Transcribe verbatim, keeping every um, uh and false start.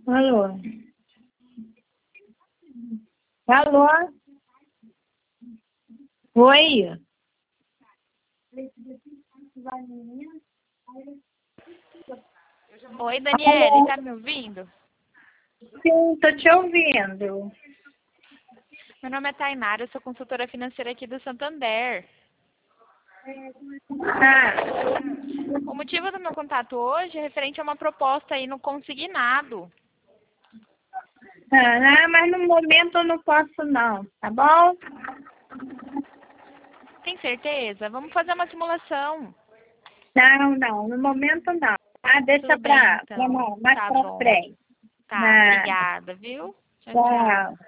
Alô? Alô? Oi? Oi, Daniele, tá me ouvindo? Sim, tô te ouvindo. Meu nome é Tainara, eu sou consultora financeira aqui do Santander. Ah, O motivo do meu contato hoje é referente a uma proposta aí no consignado. ah, mas no momento eu não posso não, tá bom? Tem certeza? Vamos fazer uma simulação. Não, não, no momento não. Ah, deixa Tudo bem, pra, pra então. mais mais Tá pra bom. frente. Tá, Ah, obrigada, viu? Tchau, tchau. tchau.